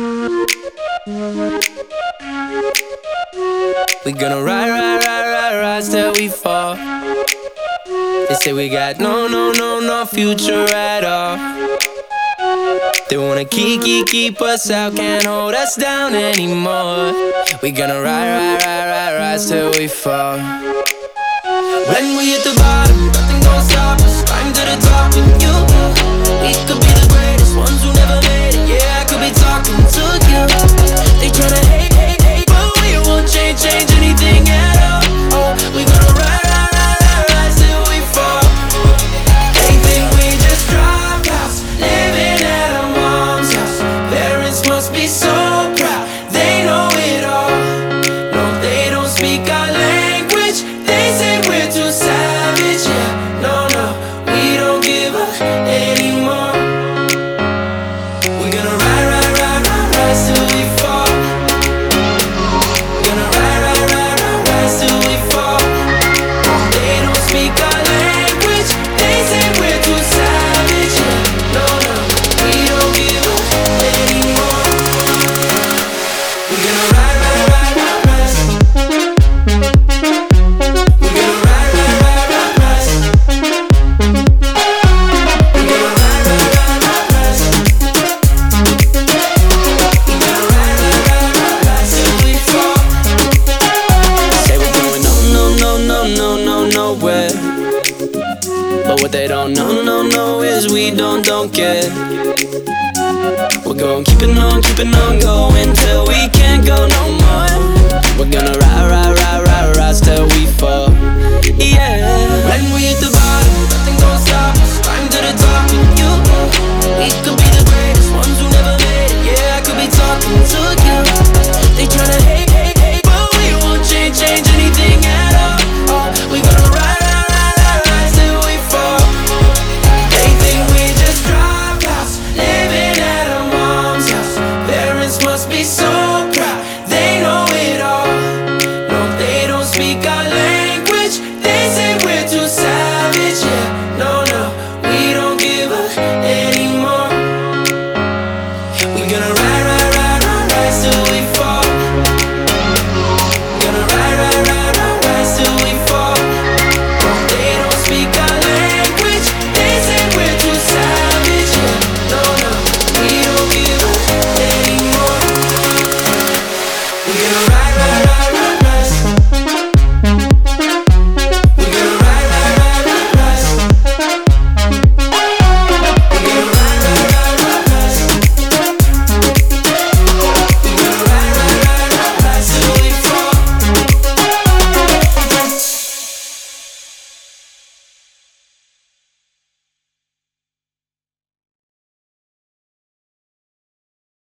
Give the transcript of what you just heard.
We gonna rise till we fall. They say we got no future at all. They wanna keep us out, can't hold us down anymore. We gonna rise till we fall. When we hit the bottom, nothing gon' stop us. Climb to the top with you. We could be the greatest ones who never made it. Yeah, I could be talking to you. They tryna hate, but we won't change anything at all. Oh, we gonna rise till we fall. They think we just dropped out, living at our mom's house. Parents must be so proud, they know it all. No, they don't speak our language. They say we're too savage. Yeah, no, we don't give up anymore. We're gonna rise till we fall. We're gonna rise till we fall. They don't speak our language. They say we're too savage. Yeah, no, we don't give up anymore. We're gonna rise. We're gonna rise. We're gonna rise. We're gonna rise till we fall. Say we're going nowhere. But what they don't know is we don't care. We're gonna keep it on going till we can't go no more. We're gonna ride